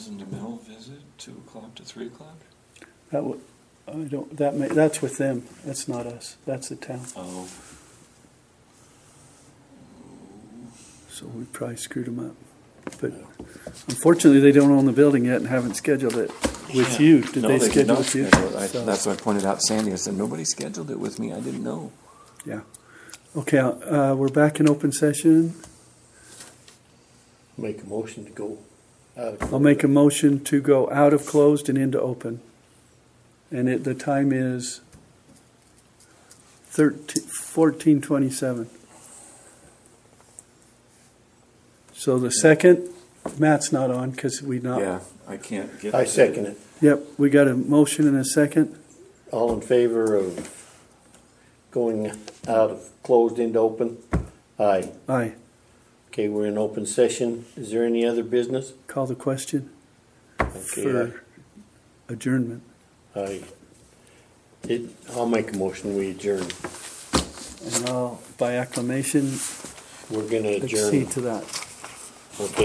Townsend to Mill visit, 2 o'clock to 3 o'clock? That's with them. That's not us. That's the town. Oh. So we probably screwed them up. But unfortunately, they don't own the building yet and haven't scheduled it with Yeah. you. Did No, they did schedule not with you? schedule it. So, That's what I pointed out to Sandy. I said, nobody scheduled it with me. I didn't know. yeah. Okay, we're back in open session. Make a motion to go out. I'll make a motion to go out of closed and into open. And the time is 14:27. So the second, Matt's not on because we not. Yeah, I can't get I second it. Yep, we got a motion and a second. All in favor of going out of closed into open? Aye. Aye. Okay, we're in open session. Is there any other business? Call the question Okay, for adjournment. I'll make a motion, we adjourn. And I'll, by acclamation, We're gonna adjourn. accede to that. Okay.